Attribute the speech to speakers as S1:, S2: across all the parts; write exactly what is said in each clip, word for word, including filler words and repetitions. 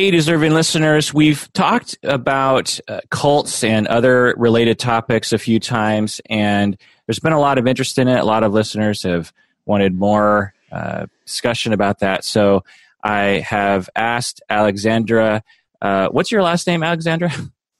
S1: Hey, deserving listeners, we've talked about uh, cults and other related topics a few times, and there's been a lot of interest in it. A lot of listeners have wanted more uh, discussion about that. So I have asked Alexandra, uh, what's your last name, Alexandra?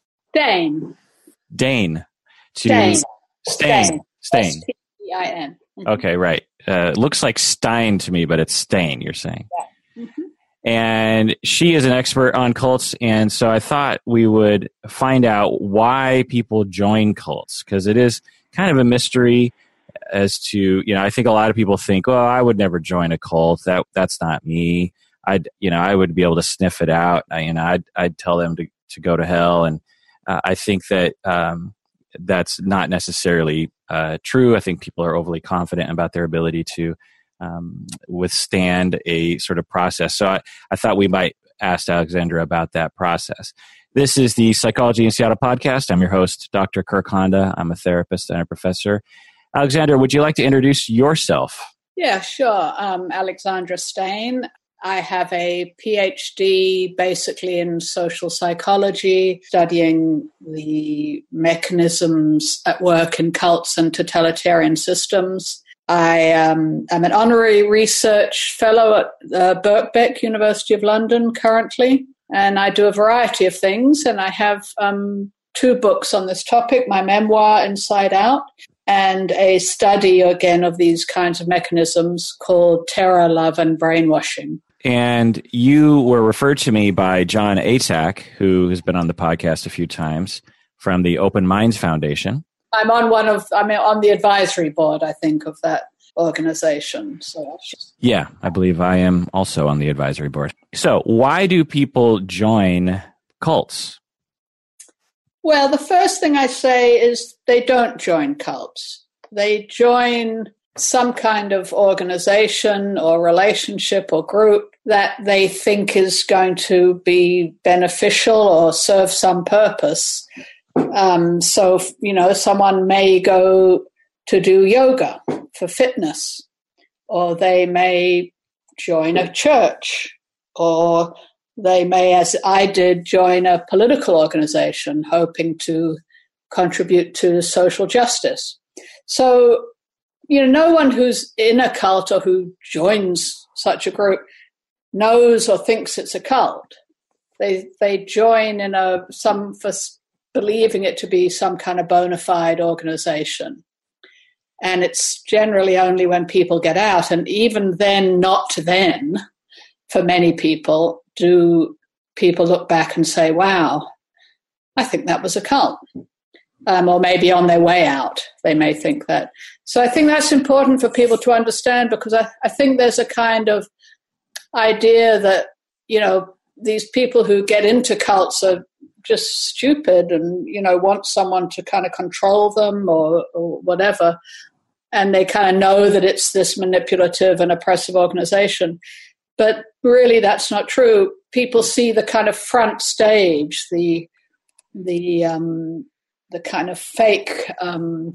S2: Dane.
S1: Dane. To
S2: Dane.
S1: Stain. Stain.
S2: S T E I N. Mm-hmm.
S1: Okay, right. Uh, looks like Stein to me, but it's Stain, you're saying.
S2: Yeah. Mm-hmm.
S1: And she is an expert on cults, and so I thought we would find out why people join cults, because it is kind of a mystery as to, you know, I think a lot of people think, well, I would never join a cult. That that's not me. I'd, you know, I would be able to sniff it out. I, you know, I'd, I'd tell them to, to go to hell. And uh, I think that um, that's not necessarily uh, true. I think people are overly confident about their ability to Um, withstand a sort of process. So I, I thought we might ask Alexandra about that process. This is the Psychology in Seattle podcast. I'm your host, Doctor Kirk Honda. I'm a therapist and a professor. Alexandra, would you like to introduce yourself?
S2: Yeah, sure. Um, Alexandra Stain. I have a P H D basically in social psychology, studying the mechanisms at work in cults and totalitarian systems. I um, am an honorary research fellow at uh, Birkbeck, University of London currently, and I do a variety of things, and I have um, two books on this topic, my memoir, Inside Out, and a study, again, of these kinds of mechanisms called Terror, Love, and Brainwashing.
S1: And you were referred to me by John Atack, who has been on the podcast a few times, from the Open Minds Foundation.
S2: I'm on one of, I'm on the advisory board, I think, of that organization. So
S1: yeah, I believe I am also on the advisory board. So why do people join cults?
S2: Well, the first thing I say is they don't join cults. They join some kind of organization or relationship or group that they think is going to be beneficial or serve some purpose. Um, so, you know, someone may go to do yoga for fitness, or they may join a church, or they may, as I did, join a political organization hoping to contribute to social justice. So, you know, no one who's in a cult or who joins such a group knows or thinks it's a cult. They they join in a some for believing it to be some kind of bona fide organization. And it's generally only when people get out, and even then, not then, for many people, do people look back and say, wow, I think that was a cult. Um, or maybe on their way out, they may think that. So I think that's important for people to understand, because I, I think there's a kind of idea that, you know, these people who get into cults are just stupid and, you know, want someone to kind of control them or, or whatever. And they kind of know that it's this manipulative and oppressive organization. But really, that's not true. People see the kind of front stage, the the um, the kind of fake um,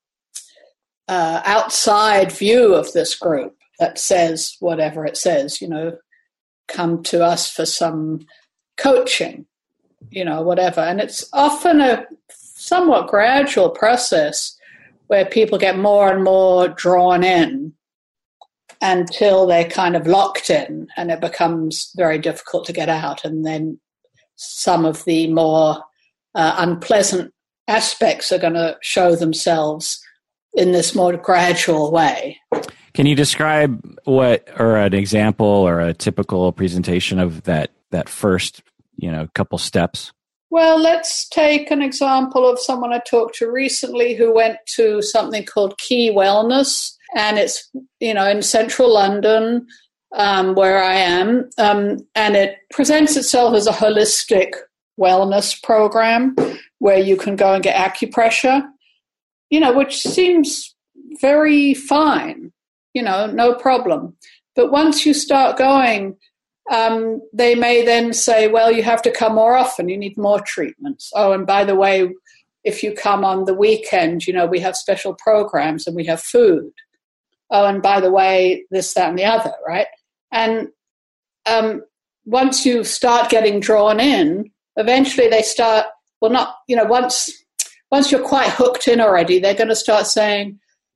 S2: uh, outside view of this group that says whatever it says, you know, come to us for some coaching, you know, whatever. And it's often a somewhat gradual process where people get more and more drawn in until they're kind of locked in, and it becomes very difficult to get out. And then some of the more uh, unpleasant aspects are going to show themselves in this more gradual way.
S1: Can you describe what, or an example or a typical presentation of that, that first, you know, couple steps?
S2: Well, let's take an example of someone I talked to recently who went to something called Key Wellness, and it's, you know, in central London, um, where I am, um, and it presents itself as a holistic wellness program where you can go and get acupressure, you know, which seems very fine, you know, no problem. But once you start going, Um, they may then say, well, you have to come more often. You need more treatments. Oh, and by the way, if you come on the weekend, you know, we have special programs and we have food. Oh, and by the way, this, that, and the other, right? And um, once you start getting drawn in, eventually they start, well, not, you know, once once you're quite hooked in already, they're going to start saying,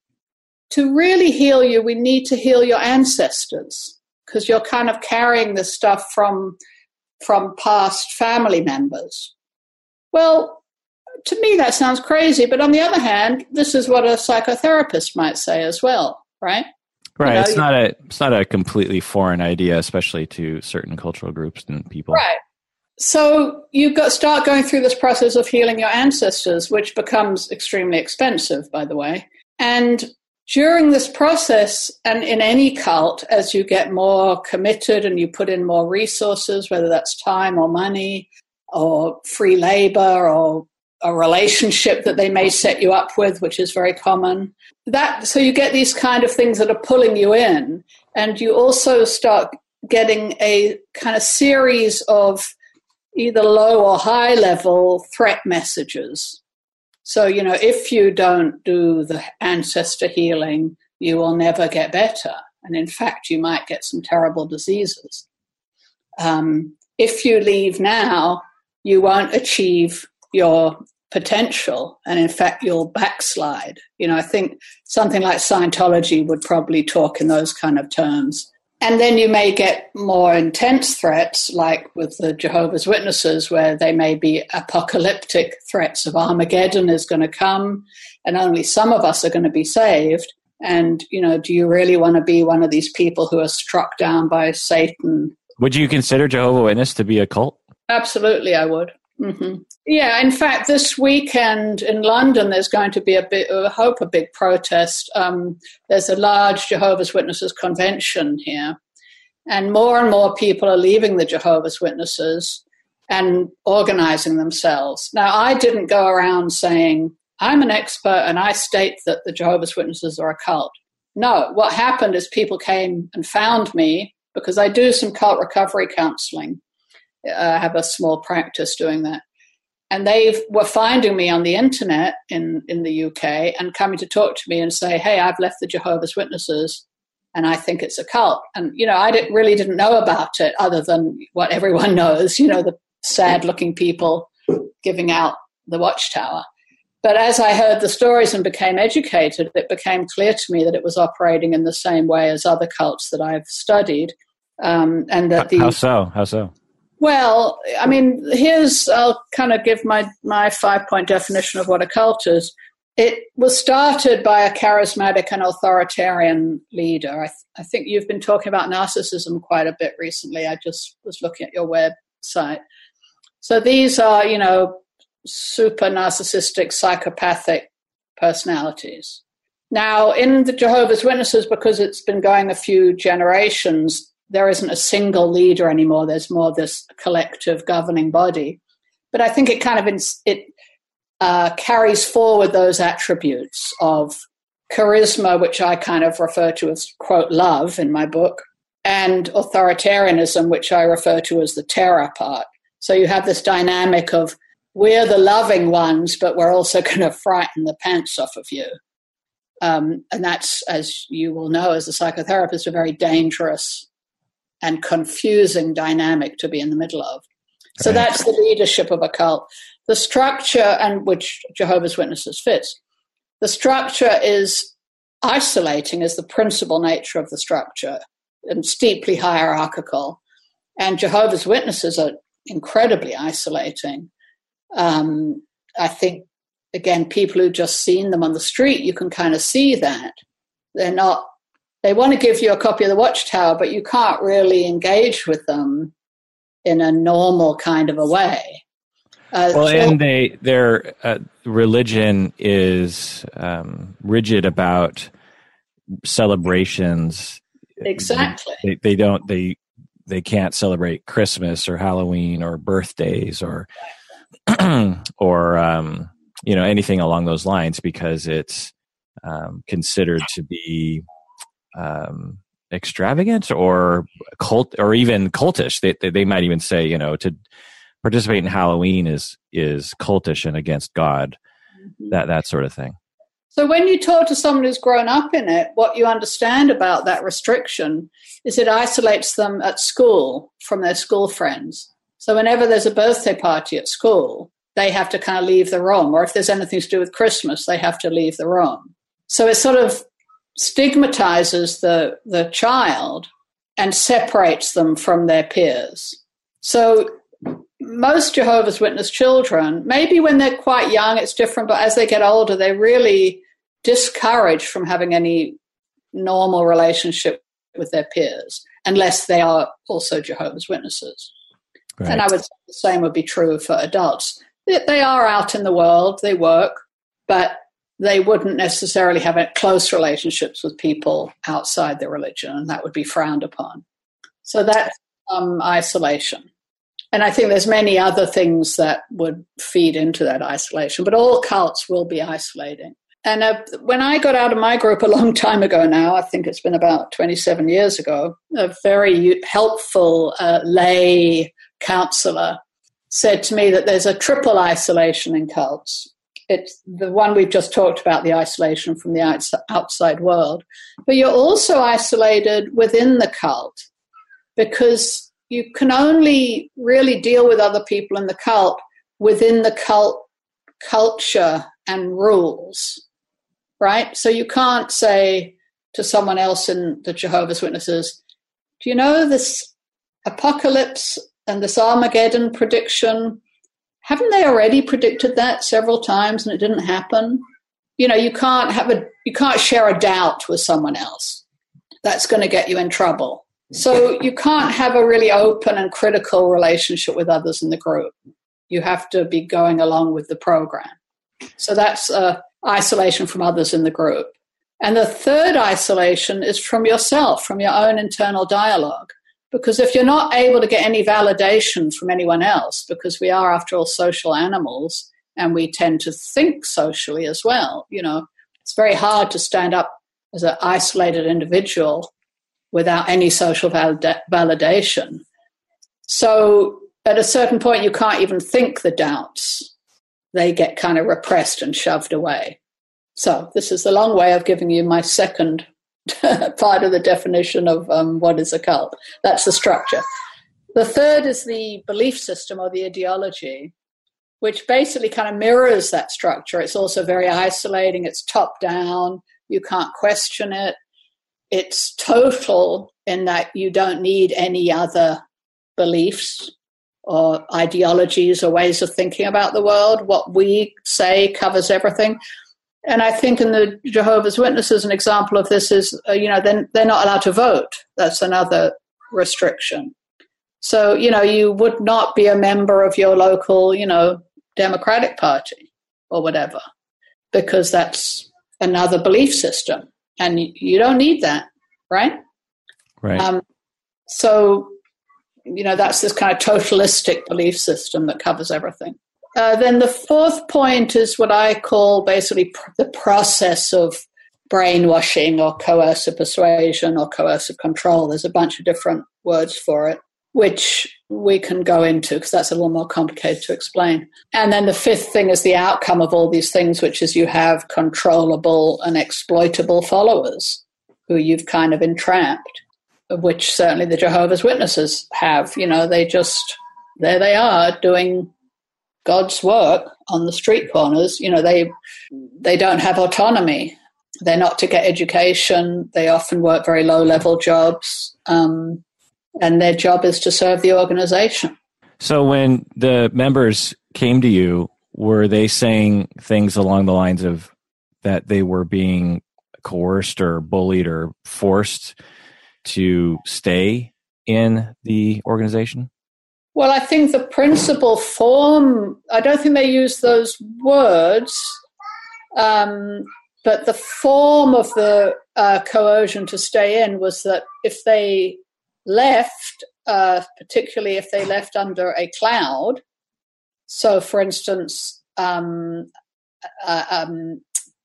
S2: to really heal you, we need to heal your ancestors, because you're kind of carrying this stuff from from past family members. Well, to me, that sounds crazy. But on the other hand, this is what a psychotherapist might say as well, right?
S1: Right. You know, it's
S2: you,
S1: not a it's not a completely foreign idea, especially to certain cultural groups and people.
S2: Right. So you got start going through this process of healing your ancestors, which becomes extremely expensive, by the way. And during this process, and in any cult, as you get more committed and you put in more resources, whether that's time or money or free labor or a relationship that they may set you up with, which is very common, that so you get these kind of things that are pulling you in, and you also start getting a kind of series of either low or high level threat messages. So, you know, if you don't do the ancestor healing, you will never get better. And in fact, you might get some terrible diseases. Um, if you leave now, you won't achieve your potential. And in fact, you'll backslide. You know, I think something like Scientology would probably talk in those kind of terms. And then you may get more intense threats, like with the Jehovah's Witnesses, where they may be apocalyptic threats of Armageddon is going to come, and only some of us are going to be saved. And, you know, do you really want to be one of these people who are struck down by Satan?
S1: Would you consider Jehovah's Witness to be a cult?
S2: Absolutely, I would. Mm-hmm. Yeah, in fact, this weekend in London, there's going to be a bit, I hope, a big protest. Um, there's a large Jehovah's Witnesses convention here, and more and more people are leaving the Jehovah's Witnesses and organizing themselves. Now, I didn't go around saying, I'm an expert and I state that the Jehovah's Witnesses are a cult. No, what happened is people came and found me because I do some cult recovery counseling. I have a small practice doing that. And they were finding me on the internet in, in the U K and coming to talk to me and say, hey, I've left the Jehovah's Witnesses and I think it's a cult. And, you know, I didn't, really didn't know about it other than what everyone knows, you know, the sad-looking people giving out the Watchtower. But as I heard the stories and became educated, it became clear to me that it was operating in the same way as other cults that I've studied. Um, and that the,
S1: How so? How so?
S2: Well, I mean, here's, I'll kind of give my, my five-point definition of what a cult is. It was started by a charismatic and authoritarian leader. I, th- I think you've been talking about narcissism quite a bit recently. I just was looking at your website. So these are, you know, super narcissistic, psychopathic personalities. Now, in the Jehovah's Witnesses, because it's been going a few generations, there isn't a single leader anymore. There's more this collective governing body. But I think it kind of ins- it uh, carries forward those attributes of charisma, which I kind of refer to as, quote, love in my book, and authoritarianism, which I refer to as the terror part. So you have this dynamic of we're the loving ones, but we're also going to frighten the pants off of you. Um, and that's, as you will know as a psychotherapist, a very dangerous and confusing dynamic to be in the middle of. So right. That's the leadership of a cult. The structure, and which Jehovah's Witnesses fits, the structure is isolating as the principal nature of the structure and steeply hierarchical. And Jehovah's Witnesses are incredibly isolating. Um, I think, again, people who've just seen them on the street, you can kind of see that. They're not, they want to give you a copy of the Watchtower, but you can't really engage with them in a normal kind of a way. Uh,
S1: well,
S2: so,
S1: and they, their uh, religion is um, rigid about celebrations.
S2: Exactly.
S1: They, they don't, they, they can't celebrate Christmas or Halloween or birthdays or, or, um, you know, anything along those lines because it's um, considered to be um, extravagant or cult or even cultish. They, they, they might even say, you know, to participate in Halloween is, is cultish and against God, mm-hmm. that, that sort of thing.
S2: So when you talk to someone who's grown up in it, what you understand about that restriction is it isolates them at school from their school friends. So whenever there's a birthday party at school, they have to kind of leave the room. Or if there's anything to do with Christmas, they have to leave the room. So it sort of stigmatizes the, the child and separates them from their peers. So most Jehovah's Witness children, maybe when they're quite young, it's different, but as they get older, they're really discouraged from having any normal relationship with their peers, unless they are also Jehovah's Witnesses. Right. And I would say the same would be true for adults. They, they are out in the world, they work, but they wouldn't necessarily have close relationships with people outside their religion, and that would be frowned upon. So that's um, isolation. And I think there's many other things that would feed into that isolation, but all cults will be isolating. And uh, when I got out of my group a long time ago now, I think it's been about twenty-seven years ago, a very helpful uh, lay counselor said to me that there's a triple isolation in cults. It's the one we've just talked about, the isolation from the outside world. But you're also isolated within the cult, because you can only really deal with other people in the cult within the cult culture and rules, right? So you can't say to someone else in the Jehovah's Witnesses, do you know this apocalypse and this Armageddon prediction? Haven't they already predicted that several times and it didn't happen? You know, you can't have a, you can't share a doubt with someone else. That's going to get you in trouble. So you can't have a really open and critical relationship with others in the group. You have to be going along with the program. So that's uh, isolation from others in the group. And the third isolation is from yourself, from your own internal dialogue. Because if you're not able to get any validation from anyone else, because we are, after all, social animals, and we tend to think socially as well, you know, it's very hard to stand up as an isolated individual without any social valida- validation. So at a certain point, you can't even think the doubts. They get kind of repressed and shoved away. So this is a long way of giving you my second part of the definition of um, what is a cult. That's the structure. The third is the belief system or the ideology, which basically kind of mirrors that structure. It's also very isolating. It's top down. You can't question it. It's total in that you don't need any other beliefs or ideologies or ways of thinking about the world. What we say covers everything. And I think in the Jehovah's Witnesses, an example of this is, uh, you know, they're, they're not allowed to vote. That's another restriction. So, you know, you would not be a member of your local, you know, Democratic Party or whatever, because that's another belief system. And you, you don't need that, right?
S1: Right.
S2: Um, so, you know, that's this kind of totalistic belief system that covers everything. Uh, then the fourth point is what I call basically pr- the process of brainwashing or coercive persuasion or coercive control. There's a bunch of different words for it, which we can go into because that's a little more complicated to explain. And then the fifth thing is the outcome of all these things, which is you have controllable and exploitable followers who you've kind of entrapped, which certainly the Jehovah's Witnesses have. You know, they just, there they are doing God's work on the street corners. You know, they they don't have autonomy. They're not to get education. They often work very low-level jobs, um, and their job is to serve the organization.
S1: So when the members came to you, were they saying things along the lines of that they were being coerced or bullied or forced to stay in the organization?
S2: Well, I think the principal form, I don't think they use those words, um, but the form of the uh, coercion to stay in was that if they left, uh, particularly if they left under a cloud, so for instance, um, uh, um,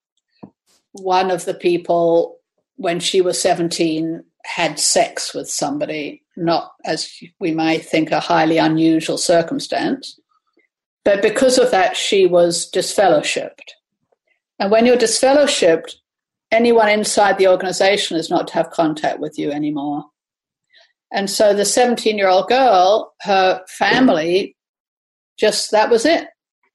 S2: one of the people, when she was seventeen, had sex with somebody, not as we may think a highly unusual circumstance, but because of that she was disfellowshipped. And when you're disfellowshipped, anyone inside the organization is not to have contact with you anymore. And so the seventeen-year-old girl, her family, just, that was it.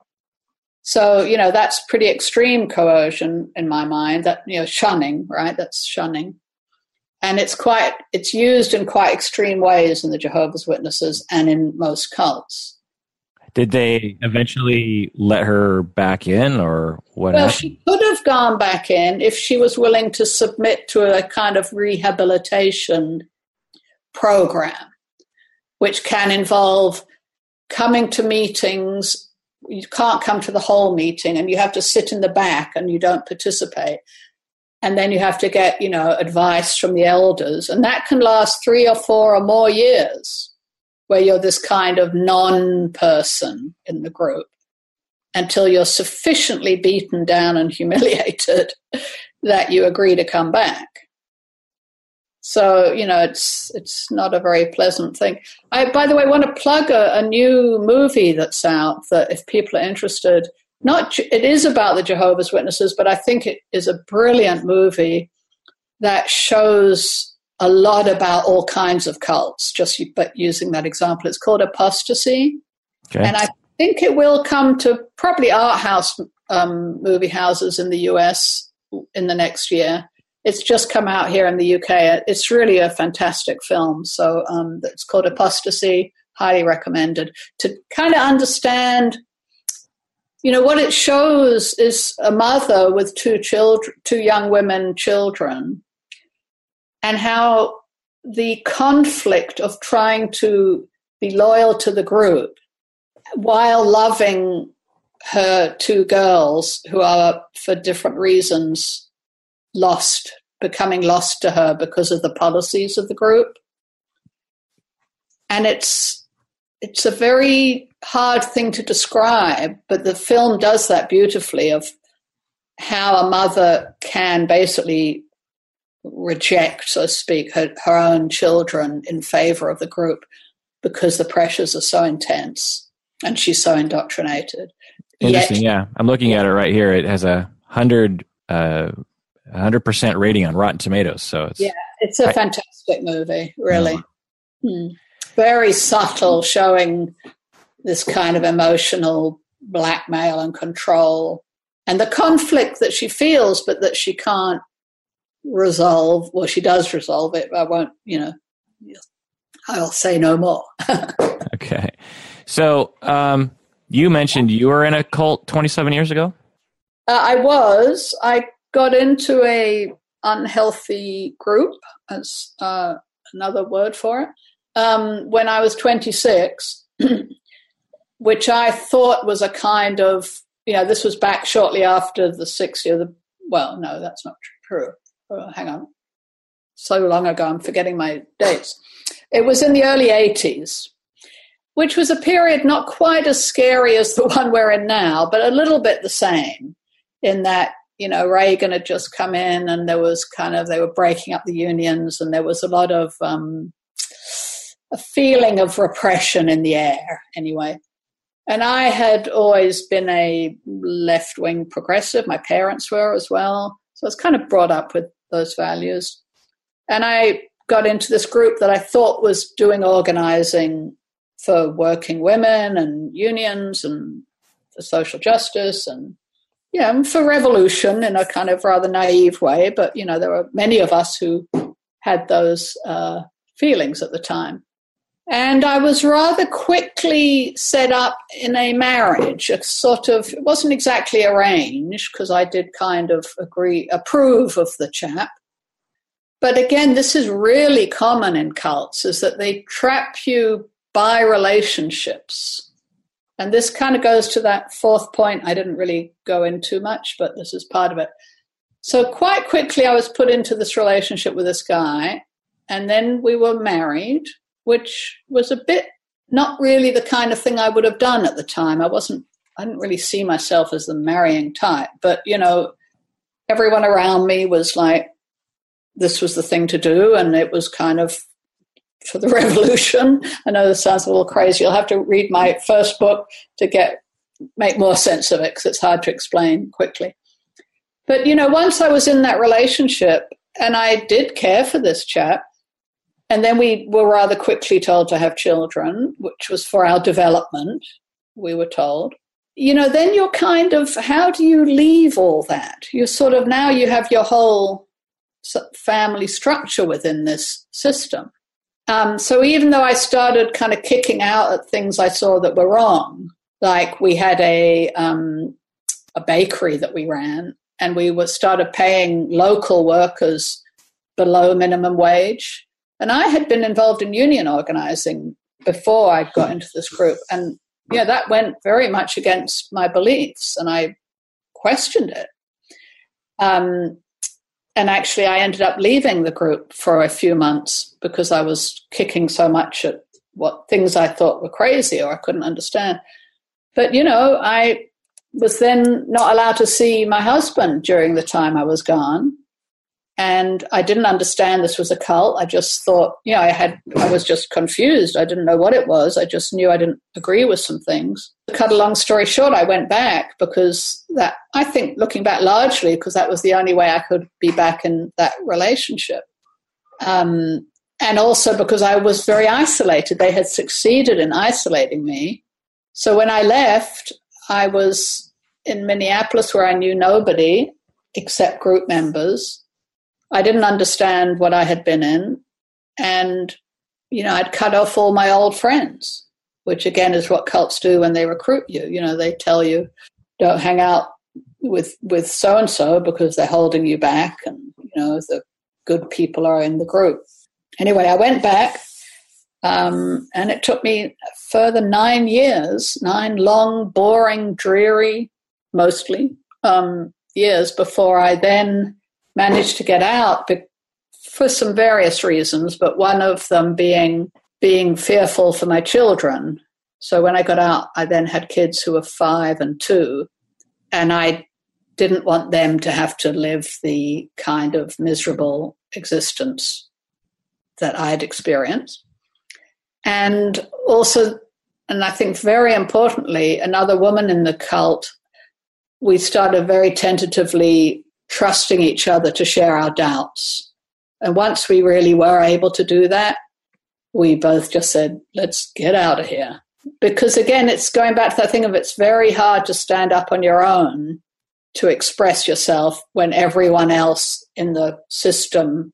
S2: So, you know, that's pretty extreme coercion in my mind, that, you know, shunning, right? That's shunning. And it's quite, it's used in quite extreme ways in the Jehovah's Witnesses and in most cults.
S1: Did they eventually let her back in, or what
S2: Well,
S1: happened?
S2: she could have gone back in if she was willing to submit to a kind of rehabilitation program, which can involve coming to meetings. You can't come to the whole meeting, and you have to sit in the back and you don't participate. And then you have to get, you know, advice from the elders. And that can last three or four or more years, where you're this kind of non-person in the group until you're sufficiently beaten down and humiliated that you agree to come back. So, you know, it's it's not a very pleasant thing. I, by the way, want to plug a, a new movie that's out that if people are interested, not it is about the Jehovah's Witnesses, but I think it is a brilliant movie that shows a lot about all kinds of cults, just but using that example. It's called Apostasy.
S1: Okay.
S2: And I think it will come to probably art house um, movie houses in the U S in the next year. It's just come out here in the U K. It's really a fantastic film. So um, it's called Apostasy, highly recommended. To kind of understand, you know, what it shows is a mother with two children, two young women children, and how the conflict of trying to be loyal to the group while loving her two girls who are, for different reasons, lost, becoming lost to her because of the policies of the group. And it's it's a very hard thing to describe, but the film does that beautifully, of how a mother can basically reject, so to speak, her, her own children in favor of the group because the pressures are so intense and she's so indoctrinated.
S1: Interesting,
S2: Yet,
S1: yeah. I'm looking at it right here. It has a hundred uh one hundred percent rating on Rotten Tomatoes. So it's,
S2: yeah, it's a
S1: I,
S2: fantastic movie, really. Hmm. Very subtle, showing this kind of emotional blackmail and control and the conflict that she feels, but that she can't resolve. Well, she does resolve it. I won't, you know, I'll say no more.
S1: Okay. So um, you mentioned you were in a cult twenty-seven years ago?
S2: Uh, I was. I got into a unhealthy group, as uh, another word for it, um, when I was twenty-six, which I thought was a kind of, you know, this was back shortly after the sixth year. The, well, no, that's not true. Oh, hang on. So long ago, I'm forgetting my dates. It was in the early eighties, which was a period not quite as scary as the one we're in now, but a little bit the same, in that, you know, Reagan had just come in and there was kind of, they were breaking up the unions, and there was a lot of um, a feeling of repression in the air anyway. And I had always been a left-wing progressive. My parents were as well. So I was kind of brought up with those values. And I got into this group that I thought was doing organizing for working women and unions and for social justice and, you know, for revolution in a kind of rather naive way. But, you know, there were many of us who had those uh, feelings at the time. And I was rather quickly set up in a marriage, a sort of, it wasn't exactly arranged because I did kind of agree, approve of the chap. But again, this is really common in cults, is that they trap you by relationships. And this kind of goes to that fourth point I didn't really go into much, but this is part of it. So quite quickly I was put into this relationship with this guy, and then we were married, which was a bit not really the kind of thing I would have done at the time. I wasn't, I didn't really see myself as the marrying type, but, you know, everyone around me was like, this was the thing to do, and it was kind of for the revolution. I know this sounds a little crazy. You'll have to read my first book to get make more sense of it, because it's hard to explain quickly. But, you know, once I was in that relationship and I did care for this chap, and then we were rather quickly told to have children, which was for our development, we were told. You know, then you're kind of, how do you leave all that? You're sort of, now you have your whole family structure within this system. Um, so even though I started kind of kicking out at things I saw that were wrong, like we had a um, a bakery that we ran, and we were started paying local workers below minimum wage. And I had been involved in union organizing before I got into this group. And, yeah, that went very much against my beliefs, and I questioned it. Um, and actually, I ended up leaving the group for a few months because I was kicking so much at what things I thought were crazy or I couldn't understand. But, you know, I was then not allowed to see my husband during the time I was gone. And I didn't understand this was a cult. I just thought, you know, I had, I was just confused. I didn't know what it was. I just knew I didn't agree with some things. To cut a long story short, I went back because that, I think looking back largely, because that was the only way I could be back in that relationship. Um, and also because I was very isolated. They had succeeded in isolating me. So when I left, I was in Minneapolis where I knew nobody except group members. I didn't understand what I had been in. And, you know, I'd cut off all my old friends, which again is what cults do when they recruit you. You know, they tell you, don't hang out with with so-and-so because they're holding you back. And, you know, the good people are in the group. Anyway, I went back um, and it took me a further nine years, nine long, boring, dreary, mostly, um, years before I then managed to get out for some various reasons, but one of them being being fearful for my children. So when I got out, I then had kids who were five and two, and I didn't want them to have to live the kind of miserable existence that I'd experienced. And also, and I think very importantly, another woman in the cult, we started very tentatively trusting each other to share our doubts. And once we really were able to do that, we both just said, let's get out of here. Because again, it's going back to that thing of it's very hard to stand up on your own to express yourself when everyone else in the system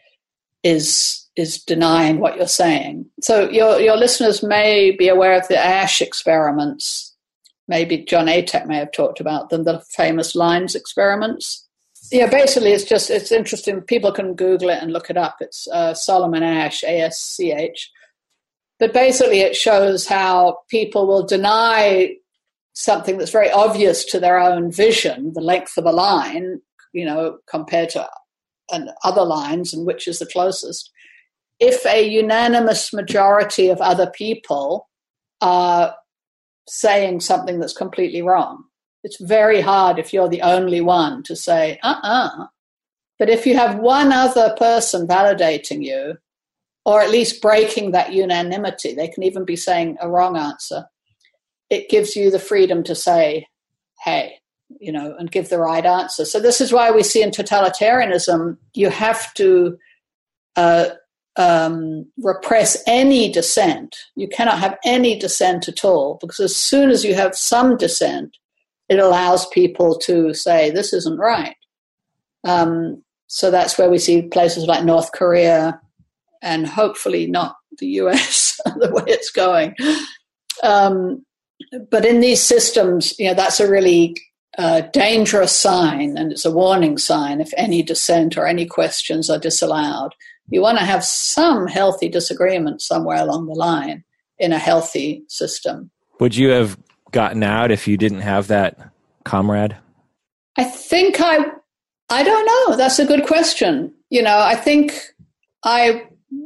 S2: is is denying what you're saying. So your your listeners may be aware of the Asch experiments. Maybe John Atack may have talked about them, the famous lines experiments. Yeah, basically it's just, it's interesting. People can Google it and look it up. It's uh, Solomon Asch, A S C H. But basically it shows how people will deny something that's very obvious to their own vision, the length of a line, you know, compared to and other lines and which is the closest, if a unanimous majority of other people are saying something that's completely wrong. It's very hard if you're the only one to say, uh-uh. But if you have one other person validating you, or at least breaking that unanimity, they can even be saying a wrong answer, it gives you the freedom to say, hey, you know, and give the right answer. So this is why we see in totalitarianism, you have to uh, um, repress any dissent. You cannot have any dissent at all, because as soon as you have some dissent, it allows people to say, this isn't right. Um, so that's where we see places like North Korea and hopefully not the U S, the way it's going. Um, but in these systems, you know, that's a really uh, dangerous sign, and it's a warning sign if any dissent or any questions are disallowed. You want to have some healthy disagreement somewhere along the line in a healthy system.
S1: Would you have gotten out if you didn't have that comrade?
S2: I think I, I don't know. That's a good question. You know, I think I,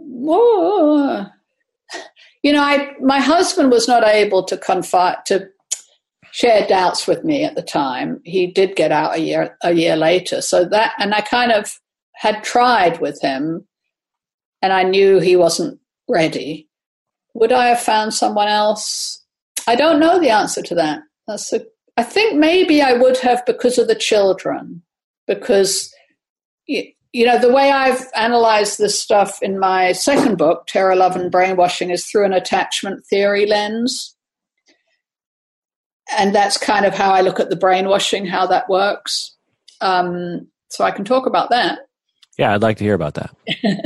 S2: whoa, you know, I, my husband was not able to confide, to share doubts with me at the time. He did get out a year, a year later. So that, and I kind of had tried with him, and I knew he wasn't ready. Would I have found someone else? I don't know the answer to that. That's a, I think maybe I would have because of the children. because, you, you know, the way I've analyzed this stuff in my second book, Terror, Love, and Brainwashing, is through an attachment theory lens. And that's kind of how I look at the brainwashing, how that works. Um, so I can talk about that.
S1: Yeah, I'd like to hear about that.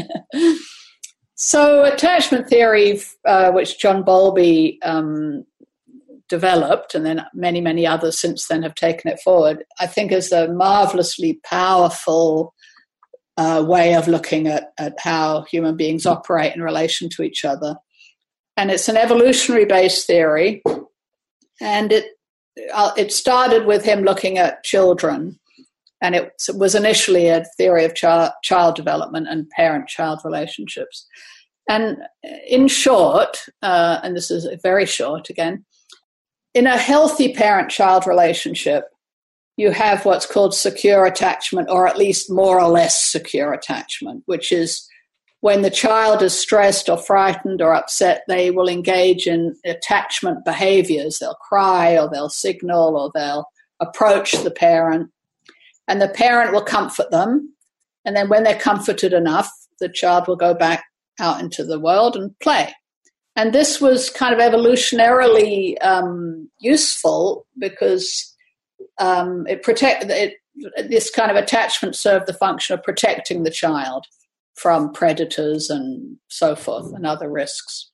S2: So attachment theory, uh, which John Bowlby um, developed, and then many, many others since then have taken it forward, I think is a marvelously powerful uh, way of looking at, at how human beings operate in relation to each other. And it's an evolutionary-based theory, and it uh, it started with him looking at children, and it was initially a theory of child, child development and parent-child relationships. And in short, uh, and this is very short again, in a healthy parent-child relationship, you have what's called secure attachment, or at least more or less secure attachment, which is when the child is stressed or frightened or upset, they will engage in attachment behaviors. They'll cry, or they'll signal, or they'll approach the parent. And the parent will comfort them. And then when they're comforted enough, the child will go back out into the world and play. And this was kind of evolutionarily um, useful because um, it protect it. This kind of attachment served the function of protecting the child from predators and so forth and other risks.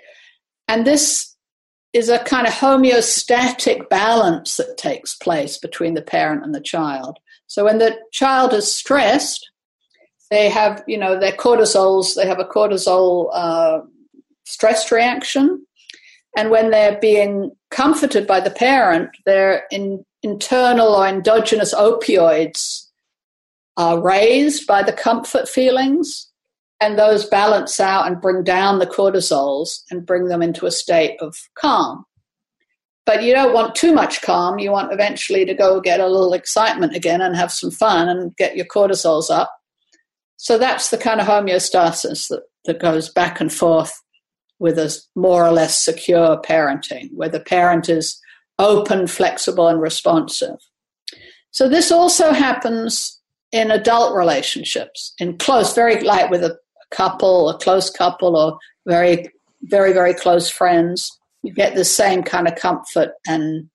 S2: And this is a kind of homeostatic balance that takes place between the parent and the child. So when the child is stressed, they have, you know, their cortisols, they have a cortisol uh, stress reaction. And when they're being comforted by the parent, their in, internal or endogenous opioids are raised by the comfort feelings, and those balance out and bring down the cortisols and bring them into a state of calm. But you don't want too much calm. You want eventually to go get a little excitement again and have some fun and get your cortisols up. So that's the kind of homeostasis that, that goes back and forth with a more or less secure parenting, where the parent is open, flexible, and responsive. So this also happens in adult relationships, in close, very like with a couple, a close couple, or very, very, very close friends. You get the same kind of comfort and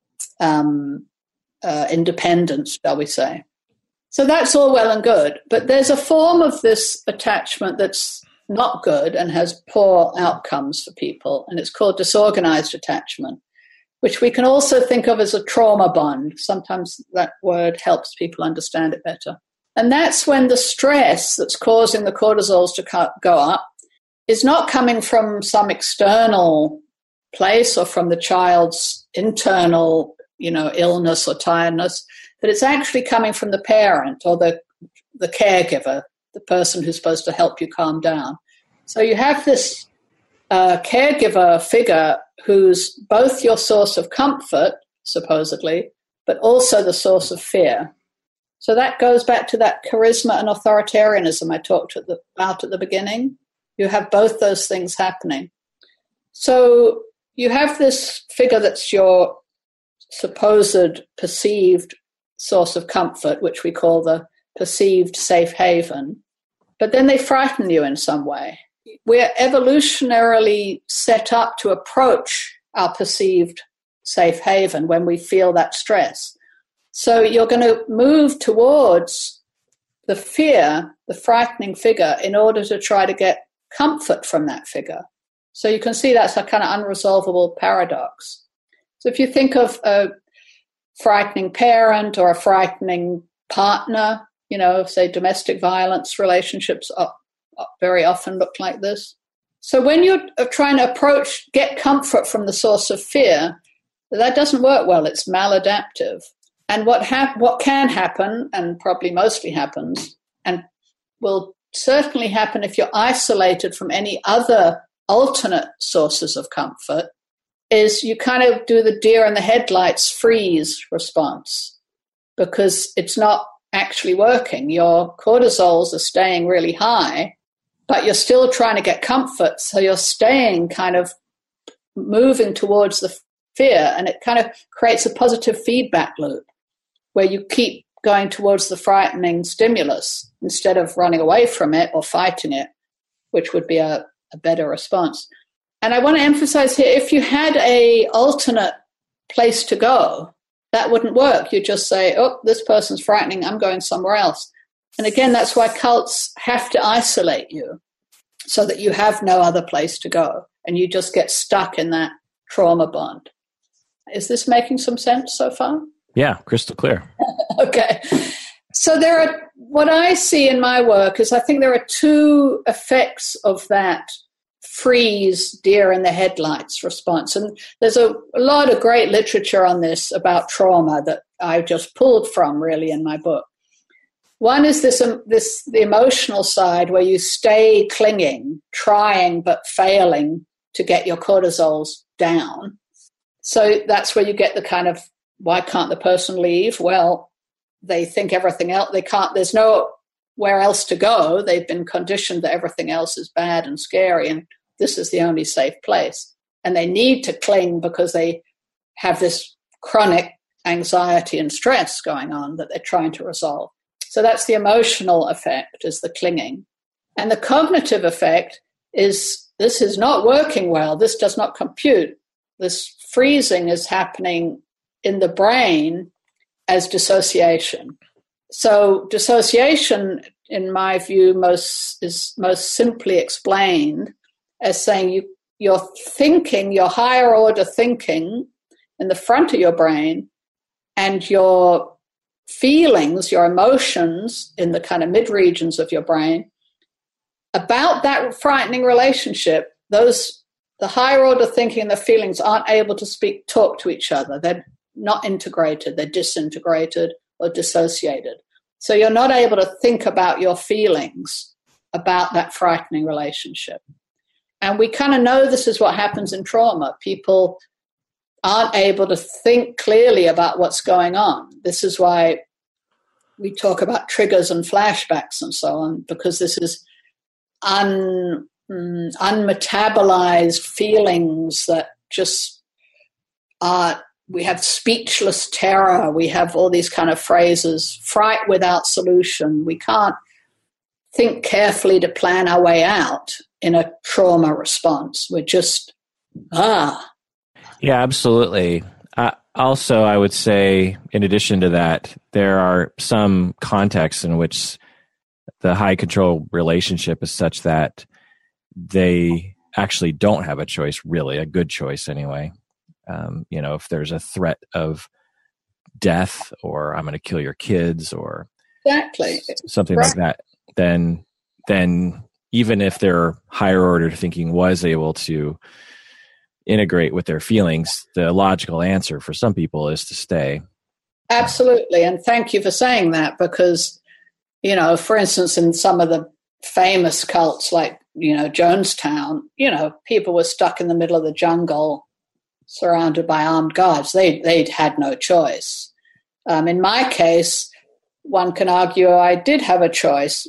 S2: um, uh, independence, shall we say. So that's all well and good. But there's a form of this attachment that's not good and has poor outcomes for people, and it's called disorganized attachment, which we can also think of as a trauma bond. Sometimes that word helps people understand it better. And that's when the stress that's causing the cortisols to go up is not coming from some external place or from the child's internal, you know, illness or tiredness, but it's actually coming from the parent or the the caregiver, the person who's supposed to help you calm down. So you have this uh, caregiver figure who's both your source of comfort, supposedly, but also the source of fear. So that goes back to that charisma and authoritarianism I talked at the, about at the beginning. You have both those things happening. So you have this figure that's your supposed perceived source of comfort, which we call the perceived safe haven, but then they frighten you in some way. We're evolutionarily set up to approach our perceived safe haven when we feel that stress. So you're going to move towards the fear, the frightening figure, in order to try to get comfort from that figure. So you can see that's a kind of unresolvable paradox. So if you think of a frightening parent or a frightening partner, you know, say domestic violence relationships are, are very often look like this. So when you're trying to approach, get comfort from the source of fear, that doesn't work well. It's maladaptive. And what hap- what can happen, and probably mostly happens, and will certainly happen if you're isolated from any other alternate sources of comfort, is you kind of do the deer in the headlights freeze response, because it's not actually working. Your cortisols are staying really high, but you're still trying to get comfort. So you're staying kind of moving towards the fear, and it kind of creates a positive feedback loop where you keep going towards the frightening stimulus instead of running away from it or fighting it, which would be a, a better response. And I want to emphasize here, if you had a alternate place to go, that wouldn't work. You just say, oh, this person's frightening, I'm going somewhere else. And again, that's why cults have to isolate you so that you have no other place to go and you just get stuck in that trauma bond. Is this making some sense so far?
S1: Yeah, crystal clear.
S2: Okay. So there are, what I see in my work is I think there are two effects of that freeze, deer in the headlights response. And there's a, a lot of great literature on this about trauma that I just pulled from really in my book. One is this, um, this the emotional side where you stay clinging, trying but failing to get your cortisols down. So that's where you get the kind of, why can't the person leave? Well, they think everything else, they can't, there's nowhere else to go. They've been conditioned that everything else is bad and scary, and this is the only safe place. And they need to cling because they have this chronic anxiety and stress going on that they're trying to resolve. So that's the emotional effect, is the clinging. And the cognitive effect is, this is not working well. This does not compute. This freezing is happening in the brain as dissociation. So dissociation, in my view, most is most simply explained as saying you, you're thinking, your higher order thinking in the front of your brain, and your feelings, your emotions in the kind of mid regions of your brain about that frightening relationship, those the higher order thinking and the feelings aren't able to speak, talk to each other. They're not integrated, they're disintegrated or dissociated. So you're not able to think about your feelings about that frightening relationship. And we kind of know this is what happens in trauma. People aren't able to think clearly about what's going on. This is why we talk about triggers and flashbacks and so on, because this is un, um, unmetabolized feelings that just are, we have speechless terror, we have all these kind of phrases, fright without solution. We can't think carefully to plan our way out in a trauma response. We're just, ah.
S1: Yeah, absolutely. Uh, also, I would say, in addition to that, there are some contexts in which the high control relationship is such that they actually don't have a choice, really, a good choice anyway. Um, you know, if there's a threat of death, or I'm going to kill your kids, or
S2: exactly
S1: something
S2: right.
S1: like that, then then even if their higher order thinking was able to integrate with their feelings, the logical answer for some people is to stay.
S2: Absolutely. And thank you for saying that, because, you know, for instance, in some of the famous cults like, you know, Jonestown, you know, people were stuck in the middle of the jungle surrounded by armed guards. They, they'd had no choice. Um, in my case, one can argue I did have a choice.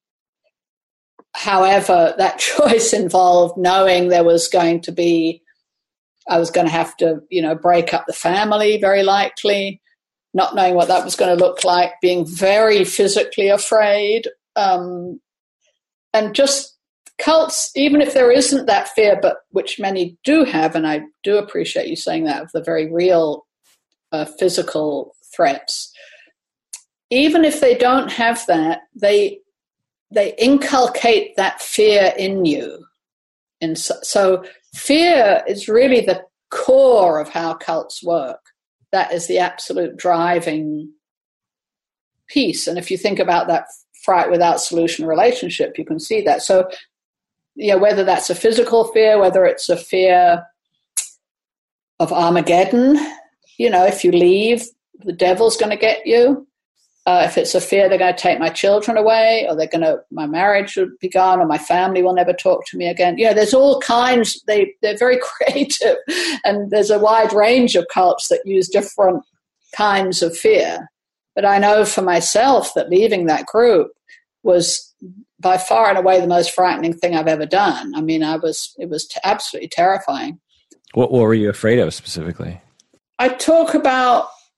S2: However, that choice involved knowing there was going to be, I was going to have to, you know, break up the family, very likely, not knowing what that was going to look like, being very physically afraid. Um, and just cults, even if there isn't that fear, but which many do have, and I do appreciate you saying that, of the very real uh, physical threats, even if they don't have that, they they inculcate that fear in you. And so, so fear is really the core of how cults work. That is the absolute driving piece. And if you think about that fright without solution relationship, you can see that. So, yeah, whether that's a physical fear, whether it's a fear of Armageddon, you know, if you leave, the devil's going to get you. Uh, if it's a fear they're going to take my children away, or they're going to, my marriage will be gone, or my family will never talk to me again. You know, there's all kinds, they, they're very creative, and there's a wide range of cults that use different kinds of fear. But I know for myself that leaving that group was by far and away the most frightening thing I've ever done. I mean, I was, it was t- absolutely terrifying.
S1: What, what were you afraid of specifically?
S2: I talk about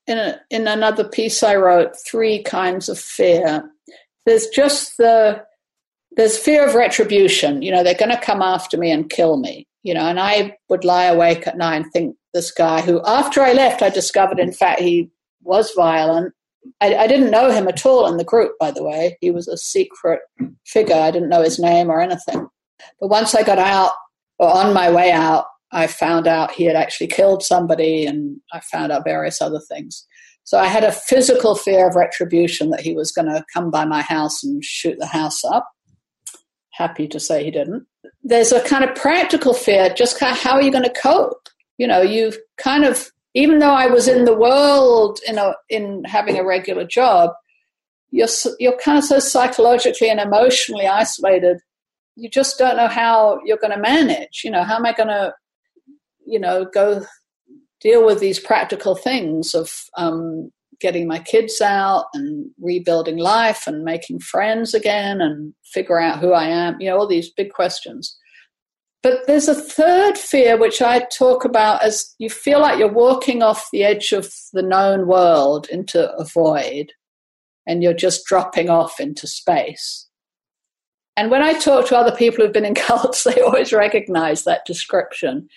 S2: in a, in another piece I wrote, three kinds of fear. There's just the there's fear of retribution. You know, they're going to come after me and kill me. You know, and I would lie awake at night and think this guy who, after I left, I discovered, in fact, he was violent. I, I didn't know him at all in the group, by the way. He was a secret figure. I didn't know his name or anything. But once I got out, or on my way out, I found out he had actually killed somebody, and I found out various other things. So I had a physical fear of retribution, that he was going to come by my house and shoot the house up. Happy to say he didn't. There's a kind of practical fear, just kind of how are you going to cope? You know, you've kind of, even though I was in the world, in a, in having a regular job, you're you're kind of so psychologically and emotionally isolated. You just don't know how you're going to manage. You know, how am I going to, you know, go deal with these practical things of um, getting my kids out and rebuilding life and making friends again and figure out who I am, you know, all these big questions. But there's a third fear, which I talk about as you feel like you're walking off the edge of the known world into a void, and you're just dropping off into space. And when I talk to other people who've been in cults, they always recognize that description.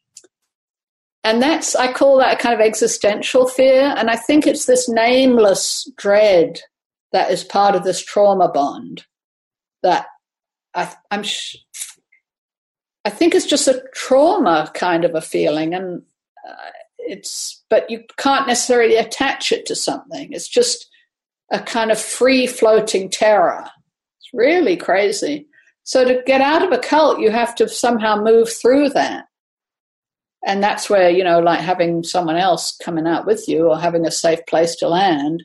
S2: And that's, I call that a kind of existential fear. And I think it's this nameless dread that is part of this trauma bond that I, I'm, sh- I think it's just a trauma kind of a feeling. And uh, it's, but you can't necessarily attach it to something. It's just a kind of free floating terror. It's really crazy. So to get out of a cult, you have to somehow move through that. And that's where, you know, like having someone else coming out with you or having a safe place to land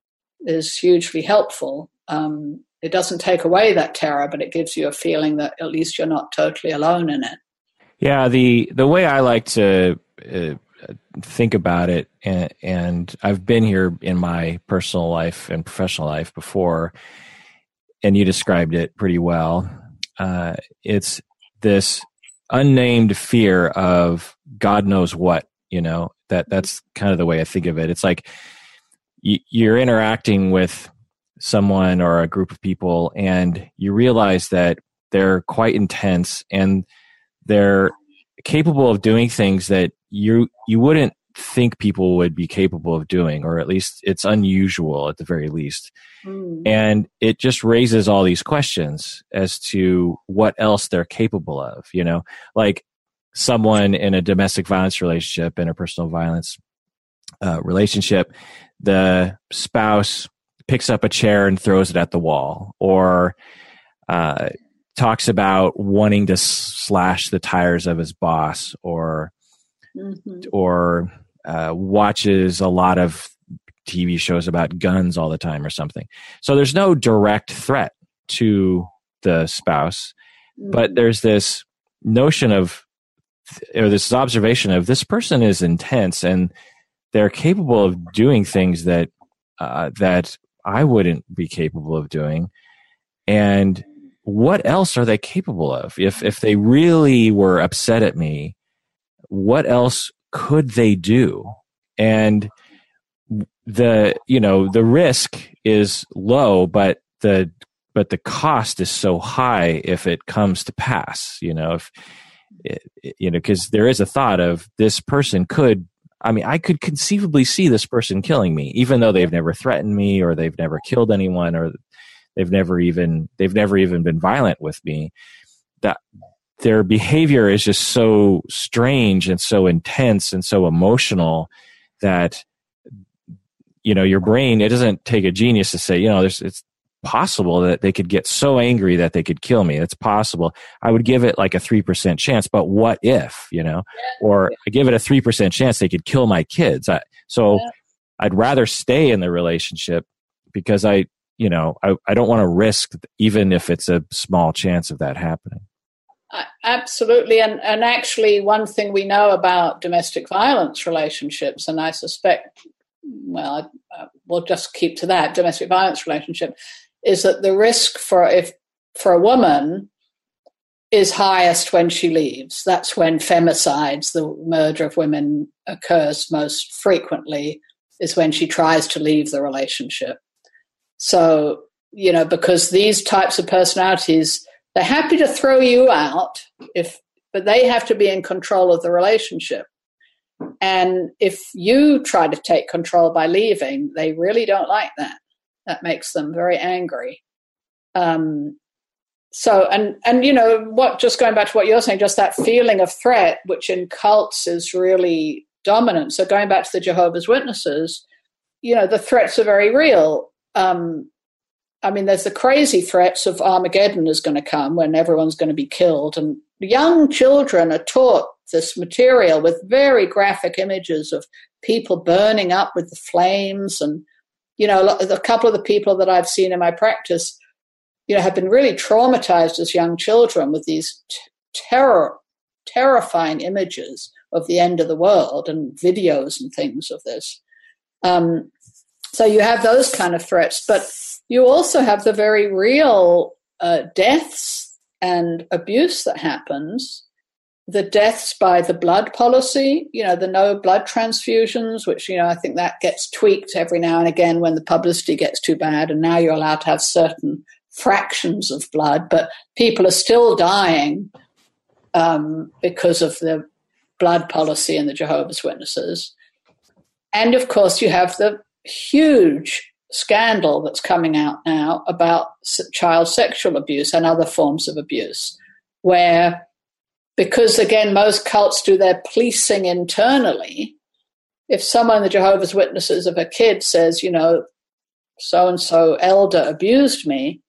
S2: is hugely helpful. Um, it doesn't take away that terror, but it gives you a feeling that at least you're not totally alone in it.
S1: Yeah, the the way I like to uh, think about it, and, and I've been here in my personal life and professional life before, and you described it pretty well. Uh, it's this unnamed fear of God knows what, you know, that that's kind of the way I think of it. It's like y- you're interacting with someone or a group of people, and you realize that they're quite intense and they're capable of doing things that you you wouldn't think people would be capable of doing, or at least it's unusual at the very least. Mm. And it just raises all these questions as to what else they're capable of, you know, like someone in a domestic violence relationship, in a personal violence uh, relationship, the spouse picks up a chair and throws it at the wall, or uh, talks about wanting to slash the tires of his boss, or mm-hmm. or uh, watches a lot of T V shows about guns all the time or something. So there's no direct threat to the spouse, mm-hmm. but there's this notion of, or this observation of, this person is intense and they're capable of doing things that uh, that I wouldn't be capable of doing. And what else are they capable of? If if they really were upset at me, what else could they do? And the, you know, the risk is low, but the but the cost is so high if it comes to pass, you know, if it, you know, because there is a thought of, this person could, I mean, I could conceivably see this person killing me, even though they've never threatened me, or they've never killed anyone, or they've never even they've never even been violent with me. That their behavior is just so strange and so intense and so emotional that, you know, your brain, it doesn't take a genius to say, you know, there's, it's possible that they could get so angry that they could kill me. It's possible. I would give it like a three percent chance, but what if, you know, or I give it a three percent chance they could kill my kids. I, so yeah. I'd rather stay in the relationship because I, you know, I, I don't want to risk, even if it's a small chance of that happening.
S2: Uh, absolutely. And, and actually one thing we know about domestic violence relationships, and I suspect, well, I, uh, we'll just keep to that, domestic violence relationship, is that the risk for if for a woman is highest when she leaves. That's when femicides, the murder of women, occurs most frequently, is when she tries to leave the relationship. So, you know, because these types of personalities, they're happy to throw you out, if, but they have to be in control of the relationship. And if you try to take control by leaving, they really don't like that. That makes them very angry. Um, so, and, and, you know, what, just going back to what you're saying, just that feeling of threat, which in cults is really dominant. So going back to the Jehovah's Witnesses, you know, the threats are very real. Um, I mean, there's the crazy threats of Armageddon is going to come when everyone's going to be killed. And young children are taught this material with very graphic images of people burning up with the flames. And, you know, a couple of the people that I've seen in my practice, you know, have been really traumatized as young children with these t- terror, terrifying images of the end of the world and videos and things of this. Um, so you have those kind of threats, but you also have the very real uh, deaths and abuse that happens. The deaths by the blood policy, you know, the no blood transfusions, which, you know, I think that gets tweaked every now and again when the publicity gets too bad, and now you're allowed to have certain fractions of blood, but people are still dying um, because of the blood policy in the Jehovah's Witnesses. And, of course, you have the huge scandal that's coming out now about child sexual abuse and other forms of abuse, where, because, again, most cults do their policing internally, if someone in the Jehovah's Witnesses, if a kid says, you know, so-and-so elder abused me,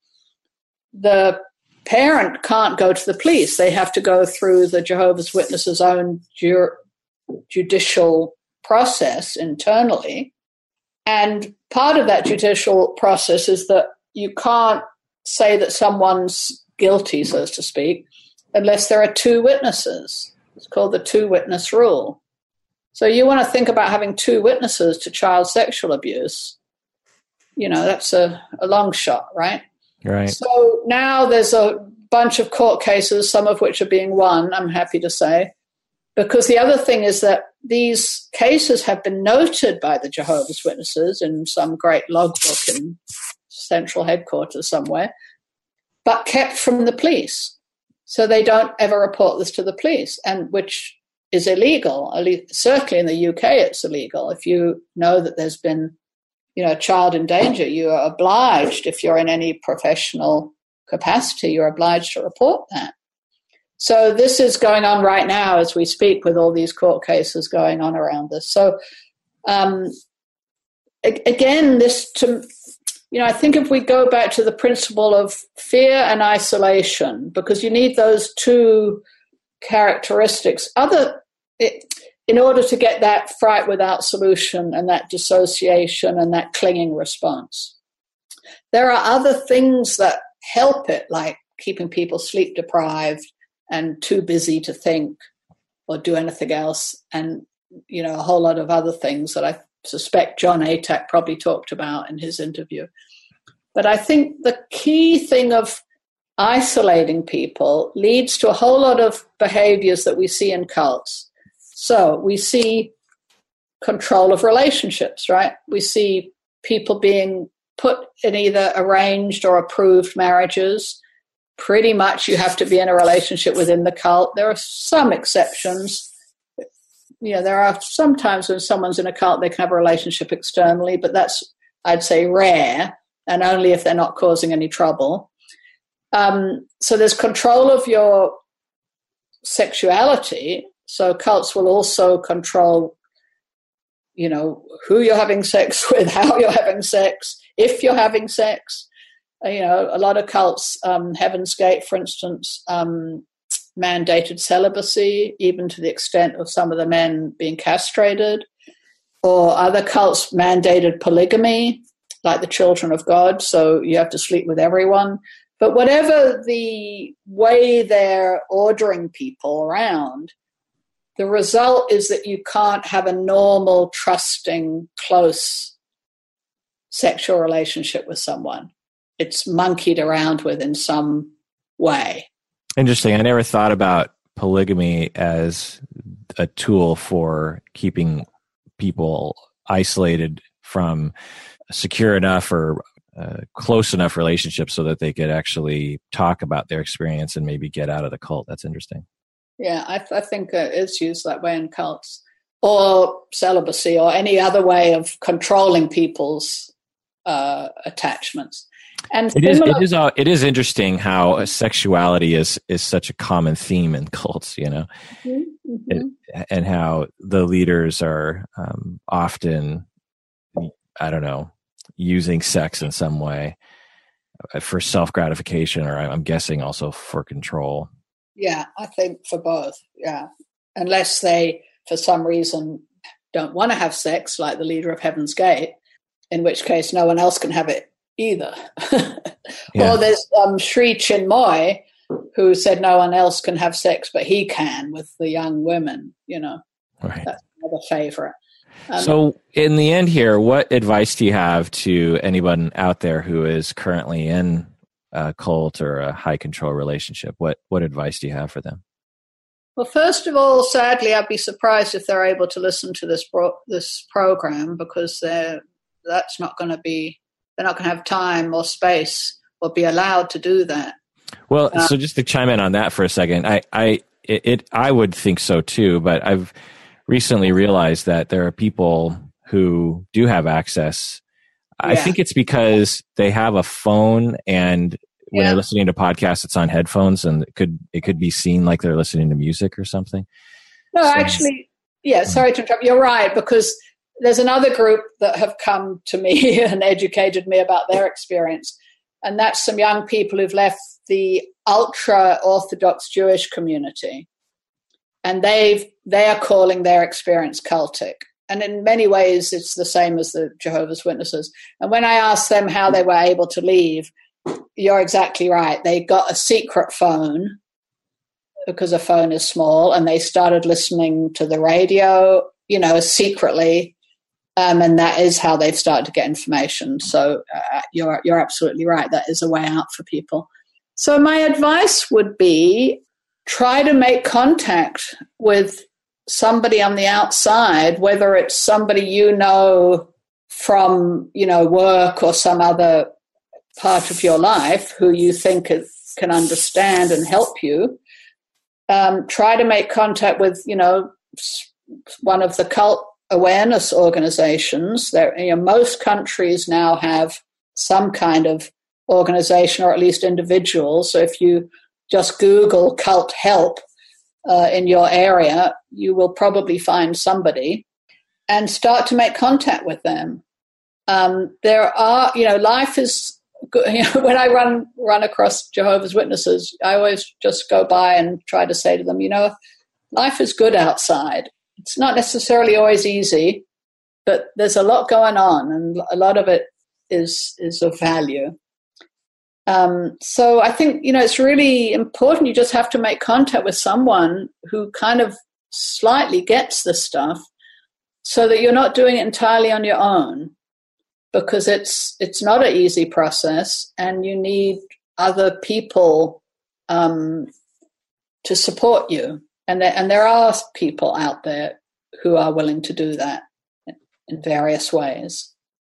S2: the parent can't go to the police. They have to go through the Jehovah's Witnesses' own ju- judicial process internally. And part of that judicial process is that you can't say that someone's guilty, so to speak, unless there are two witnesses. It's called the two-witness rule. So you want to think about having two witnesses to child sexual abuse. You know, that's a, a long shot, right?
S1: Right.
S2: So now there's a bunch of court cases, some of which are being won, I'm happy to say, because the other thing is that these cases have been noted by the Jehovah's Witnesses in some great logbook in central headquarters somewhere, but kept from the police. So they don't ever report this to the police, and which is illegal. Certainly in the U K it's illegal. If you know that there's been, you know, a child in danger, you are obliged, if you're in any professional capacity, you're obliged to report that. So this is going on right now as we speak, with all these court cases going on around this. So um, again, this, to, you know, I think if we go back to the principle of fear and isolation, because you need those two characteristics, other it, in order to get that fright without solution and that dissociation and that clinging response. There are other things that help it, like keeping people sleep deprived and too busy to think or do anything else, and, you know, a whole lot of other things that I suspect John Atack probably talked about in his interview. But I think the key thing of isolating people leads to a whole lot of behaviors that we see in cults. So we see control of relationships, right? We see people being put in either arranged or approved marriages. Pretty much you have to be in a relationship within the cult. There are some exceptions. You know, there are sometimes when someone's in a cult, they can have a relationship externally, but that's, I'd say, rare, and only if they're not causing any trouble. Um, so there's control of your sexuality. So cults will also control, you know, who you're having sex with, how you're having sex, if you're having sex. You know, a lot of cults, um, Heaven's Gate, for instance, um, mandated celibacy, even to the extent of some of the men being castrated. Or other cults mandated polygamy, like the Children of God, so you have to sleep with everyone. But whatever the way they're ordering people around, the result is that you can't have a normal, trusting, close sexual relationship with someone. It's monkeyed around with in some way.
S1: Interesting. I never thought about polygamy as a tool for keeping people isolated from secure enough or uh, close enough relationships so that they could actually talk about their experience and maybe get out of the cult. That's interesting.
S2: Yeah, I, th- I think uh, it's used that way in cults, or celibacy, or any other way of controlling people's uh, attachments. And
S1: it is,
S2: similar-
S1: it is, uh, it is interesting how sexuality is is such a common theme in cults, you know, mm-hmm. it, and how the leaders are um, often, I don't know, using sex in some way for self-gratification, or I'm guessing also for control.
S2: Yeah, I think for both, yeah. Unless they, for some reason, don't want to have sex, like the leader of Heaven's Gate, in which case no one else can have it either. Yeah. Or there's um, Sri Chinmoy, who said no one else can have sex, but he can with the young women, you know.
S1: Right.
S2: That's another favorite. Um,
S1: so in the end here, what advice do you have to anyone out there who is currently in a cult or a high control relationship? What what advice do you have for them?
S2: Well, first of all, sadly, I'd be surprised if they're able to listen to this pro- this program, because they're that's not going to be they're not going to have time or space or be allowed to do that.
S1: Well,
S2: um,
S1: so just to chime in on that for a second, I I it, it I would think so too, but I've recently realized that there are people who do have access. Yeah. I think it's because they have a phone, and when yeah. they're listening to podcasts, it's on headphones, and it could it could be seen like they're listening to music or something.
S2: No,
S1: so,
S2: actually, yeah, sorry to interrupt. You're right, because there's another group that have come to me and educated me about their experience, and that's some young people who've left the ultra-Orthodox Jewish community, and they've they are calling their experience cultic. And in many ways, it's the same as the Jehovah's Witnesses. And when I asked them how they were able to leave, you're exactly right. They got a secret phone, because a phone is small, and they started listening to the radio, you know, secretly. Um, and that is how they've started to get information. So uh, you're you're absolutely right. That is a way out for people. So my advice would be, try to make contact with somebody on the outside, whether it's somebody you know from, you know, work or some other part of your life who you think can understand and help you. Um, try to make contact with, you know, one of the cult awareness organizations. There, you know, most countries now have some kind of organization, or at least individuals. So if you just Google cult help uh, in your area, you will probably find somebody, and start to make contact with them. Um, there are, you know, life is good. You know, when I run run across Jehovah's Witnesses, I always just go by and try to say to them, you know, life is good outside. It's not necessarily always easy, but there's a lot going on, and a lot of it is is of value. Um, so I think, you know, it's really important. You just have to make contact with someone who kind of slightly gets this stuff, so that you're not doing it entirely on your own, because it's it's not an easy process, and you need other people um, to support you. And there, and there are people out there who are willing to do that in various ways.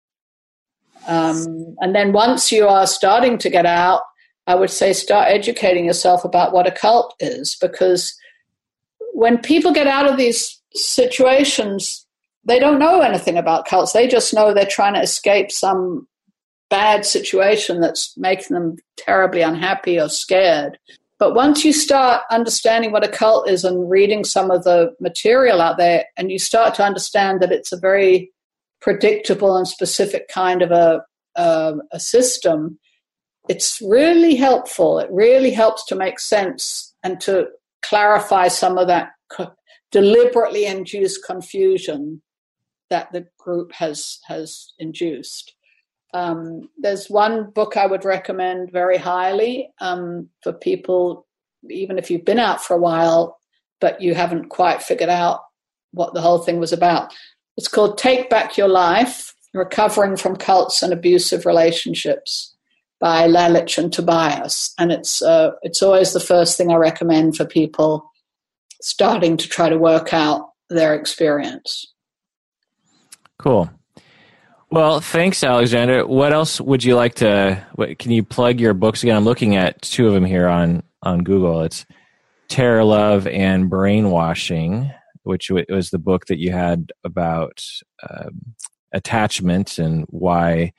S2: Um, and then once you are starting to get out, I would say start educating yourself about what a cult is, because when people get out of these situations, they don't know anything about cults. They just know they're trying to escape some bad situation that's making them terribly unhappy or scared. But once you start understanding what a cult is and reading some of the material out there, and you start to understand that it's a very predictable and specific kind of a, uh, a system, it's really helpful. It really helps to make sense and to clarify some of that co- deliberately induced confusion that the group has has induced. Um, there's one book I would recommend very highly um, for people, even if you've been out for a while, but you haven't quite figured out what the whole thing was about. It's called Take Back Your Life, Recovering from Cults and Abusive Relationships by Lalich and Tobias. And it's uh, it's always the first thing I recommend for people starting to try to work out their experience.
S1: Cool. Well, thanks, Alexandra. What else would you like to, what, can you plug your books again? I'm looking at two of them here on, on Google. It's Terror, Love, and Brainwashing, which was the book that you had about um, attachment and why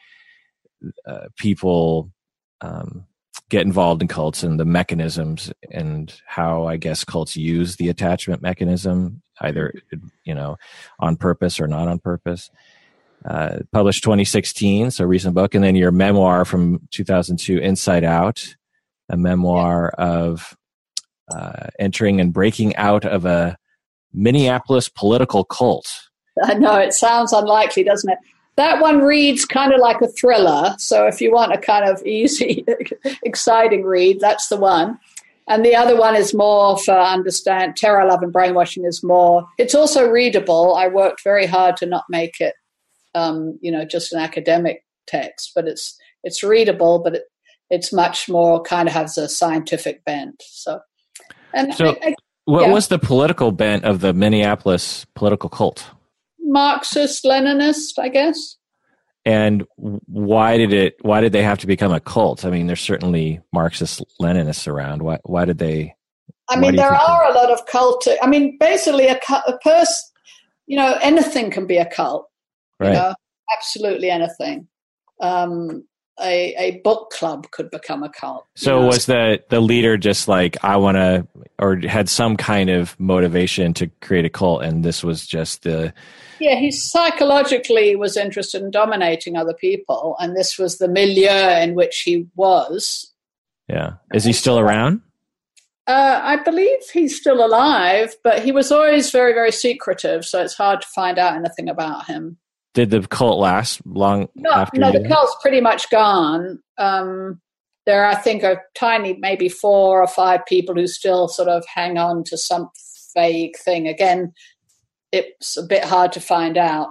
S1: uh, people um, get involved in cults and the mechanisms and how, I guess, cults use the attachment mechanism, either, you know, on purpose or not on purpose. Uh, published twenty sixteen, so recent book. And then your memoir from two thousand two, Inside Out, a memoir yeah. of uh, entering and breaking out of a Minneapolis political cult.
S2: I know, it sounds unlikely, doesn't it? That one reads kind of like a thriller. So if you want a kind of easy, exciting read, that's the one. And the other one is more for understand. Terror, Love, and Brainwashing is more. It's also readable. I worked very hard to not make it, um, you know, just an academic text, but it's it's readable, but it, it's much more kind of has a scientific bent. So, and
S1: so
S2: I, I,
S1: what
S2: yeah.
S1: was the political bent of the Minneapolis political cult?
S2: Marxist Leninist, I guess.
S1: And why did it? Why did they have to become a cult? I mean, there's certainly Marxist Leninists around. Why? Why did they?
S2: I mean, there are a lot of cult. I mean, basically, a, a person. You know, anything can be a cult.
S1: Right.
S2: You know, absolutely anything. Um, a a book club could become a cult.
S1: So
S2: know?
S1: was the the leader just like, I want to, or had some kind of motivation to create a cult, and this was just the.
S2: Yeah, he psychologically was interested in dominating other people, and this was the milieu in which he was.
S1: Yeah. Is he still around?
S2: Uh, I believe he's still alive, but he was always very, very secretive, so it's hard to find out anything about him.
S1: Did the cult last long
S2: no,
S1: after?
S2: No,
S1: you
S2: the cult's pretty much gone. Um, there, I think, are tiny, maybe four or five people who still sort of hang on to some vague thing. Again, it's a bit hard to find out,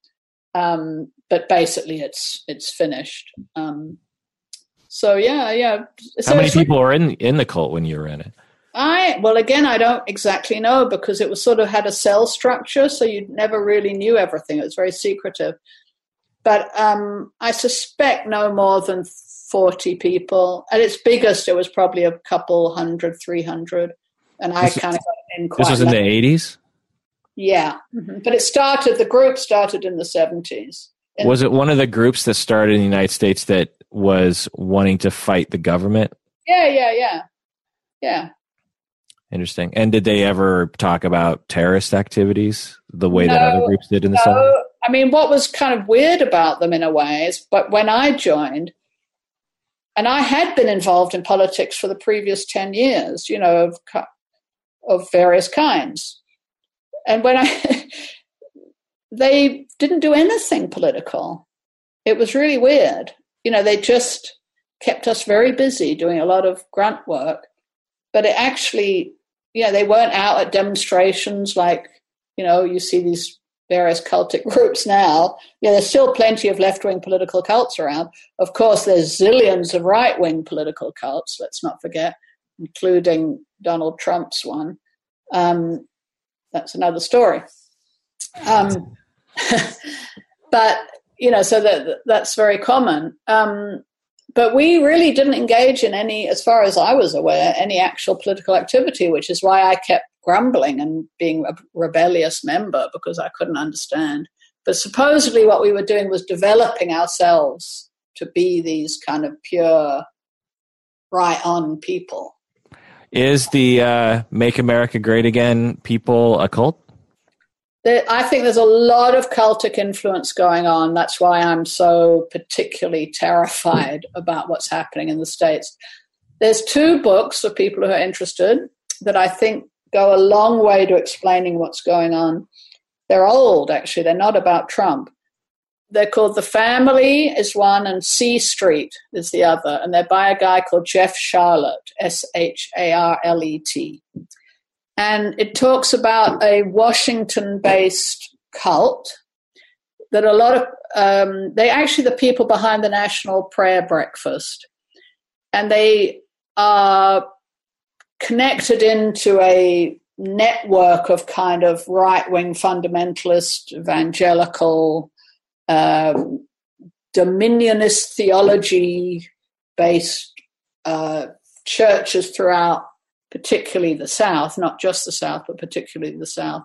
S2: um, but basically, it's it's finished. Um, so yeah, yeah. So
S1: how many people were in in the cult when you were in it?
S2: I well, again, I don't exactly know because it was sort of had a cell structure, so you never really knew everything. It was very secretive. But um, I suspect no more than forty people. At its biggest, it was probably a couple hundred, three hundred, and I kind of got in quite.
S1: This was in
S2: late.
S1: the eighties.
S2: Yeah, mm-hmm. But it started. The group started in the seventies.
S1: Was it one of the groups that started in the United States that was wanting to fight the government?
S2: Yeah, yeah, yeah, yeah.
S1: Interesting. And did they ever talk about terrorist activities the way
S2: no,
S1: that other groups did in the
S2: no.
S1: seventies?
S2: I mean, what was kind of weird about them in a way is, but when I joined, and I had been involved in politics for the previous ten years, you know, of of various kinds. And when I, they didn't do anything political. It was really weird. You know, they just kept us very busy doing a lot of grunt work. But it actually, you know, they weren't out at demonstrations like, you know, you see these various cultic groups now. Yeah, there's still plenty of left-wing political cults around. Of course, there's zillions of right-wing political cults, let's not forget, including Donald Trump's one. Um, that's another story. Um, but, you know, so that that's very common. Um, but we really didn't engage in any, as far as I was aware, any actual political activity, which is why I kept grumbling and being a rebellious member because I couldn't understand. But supposedly what we were doing was developing ourselves to be these kind of pure, right-on people.
S1: Is the uh, Make America Great Again people a cult?
S2: I think there's a lot of cultic influence going on. That's why I'm so particularly terrified about what's happening in the States. There's two books for people who are interested that I think go a long way to explaining what's going on. They're old, actually. They're not about Trump. They're called The Family is one and C Street is the other. And they're by a guy called Jeff Sharlet, S H A R L E T. And it talks about a Washington-based cult that a lot of, um, they actually the people behind the National Prayer Breakfast. And they are connected into a network of kind of right-wing fundamentalist, evangelical um, dominionist theology-based uh, churches throughout, particularly the South, not just the South, but particularly the South.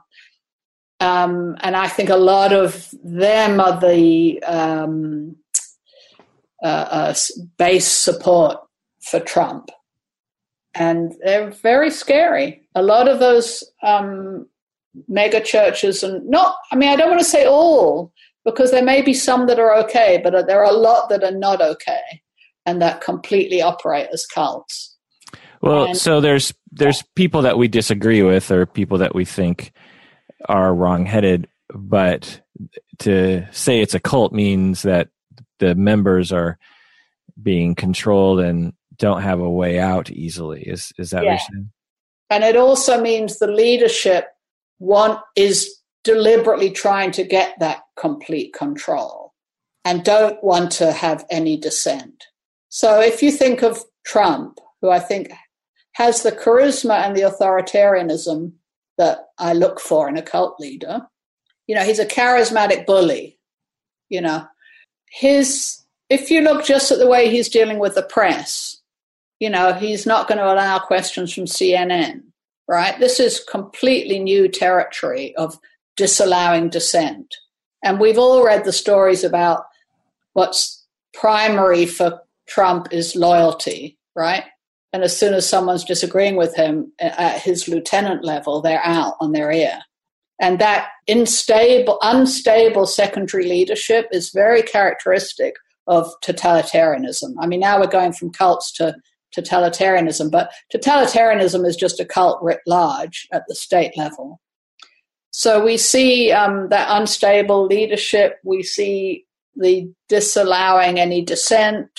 S2: Um, and I think a lot of them are the um, uh, uh, base support for Trump. And they're very scary. A lot of those um, mega churches, and not, I mean, I don't want to say all, because there may be some that are okay, but there are a lot that are not okay and that completely operate as cults.
S1: Well,
S2: and,
S1: so there's there's people that we disagree with, or people that we think are wrong-headed, but to say it's a cult means that the members are being controlled and don't have a way out easily. Is is that
S2: yeah.
S1: what you're saying?
S2: And it also means the leadership want is deliberately trying to get that complete control and don't want to have any dissent. So if you think of Trump, who I think has the charisma and the authoritarianism that I look for in a cult leader, you know, he's a charismatic bully. You know, his, if you look just at the way he's dealing with the press, you know, he's not going to allow questions from C N N, right? This is completely new territory of disallowing dissent. And we've all read the stories about what's primary for Trump is loyalty, right? And as soon as someone's disagreeing with him at his lieutenant level, they're out on their ear. And that unstable, unstable secondary leadership is very characteristic of totalitarianism. I mean, now we're going from cults to totalitarianism, but totalitarianism is just a cult writ large at the state level. So we see um, that unstable leadership. We see the disallowing any dissent.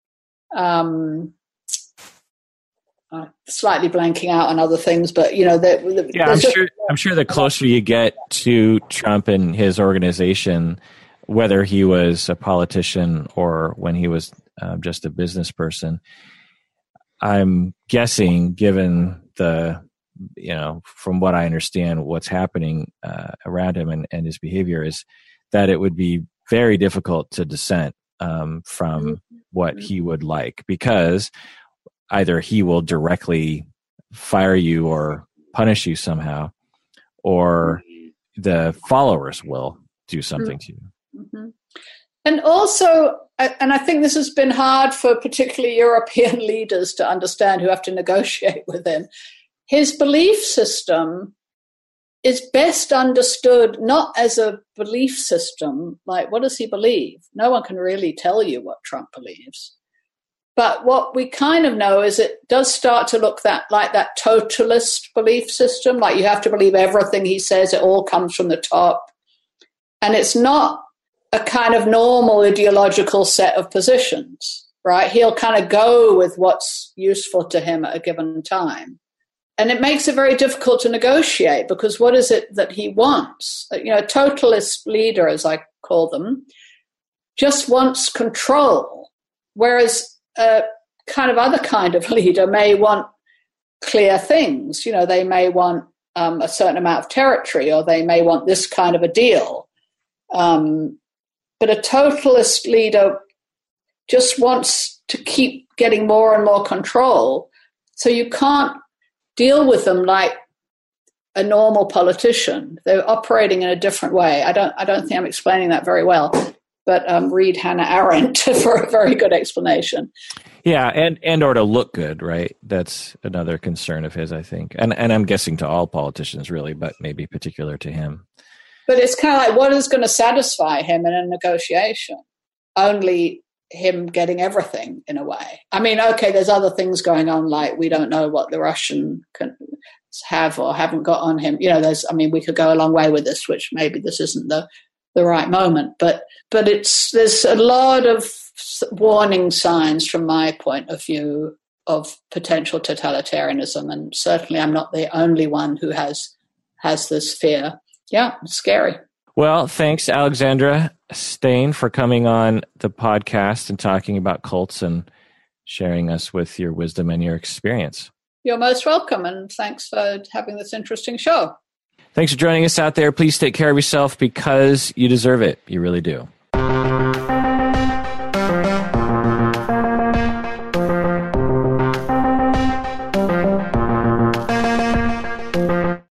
S2: Um, uh, slightly blanking out on other things, but you know, the, the,
S1: yeah, I'm sure. I'm sure the closer you get to Trump and his organization, whether he was a politician or when he was uh, just a business person, I'm guessing, given the, you know, from what I understand, what's happening uh, around him and, and his behavior, is that it would be very difficult to dissent um, from what he would like, because either he will directly fire you or punish you somehow, or the followers will do something to you.
S2: Mm-hmm. And also, and I think this has been hard for particularly European leaders to understand who have to negotiate with him, his belief system is best understood not as a belief system, like what does he believe? No one can really tell you what Trump believes. But what we kind of know is it does start to look that like that totalist belief system, like you have to believe everything he says, it all comes from the top. And it's not a kind of normal ideological set of positions, right? He'll kind of go with what's useful to him at a given time. And it makes it very difficult to negotiate, because what is it that he wants? You know, a totalist leader, as I call them, just wants control, whereas a kind of other kind of leader may want clear things. You know, they may want um, a certain amount of territory, or they may want this kind of a deal. Um, but a totalist leader just wants to keep getting more and more control. So you can't deal with them like a normal politician. They're operating in a different way. I don't I don't think I'm explaining that very well, but um, read Hannah Arendt for a very good explanation.
S1: Yeah, and, and or to look good, right? That's another concern of his, I think. And and I'm guessing to all politicians, really, but maybe particular to him.
S2: But it's kind of like, what is going to satisfy him in a negotiation? Only him getting everything, in a way. I mean, okay, there's other things going on, like we don't know what the Russians can have or haven't got on him. You know, there's, I mean, we could go a long way with this, which maybe this isn't the, the right moment. But but it's there's a lot of warning signs from my point of view of potential totalitarianism, and certainly I'm not the only one who has has this fear. Yeah, it's scary.
S1: Well, thanks, Alexandra Stain, for coming on the podcast and talking about cults and sharing us with your wisdom and your experience.
S2: You're most welcome, and thanks for having this interesting show.
S1: Thanks for joining us out there. Please take care of yourself, because you deserve it. You really do.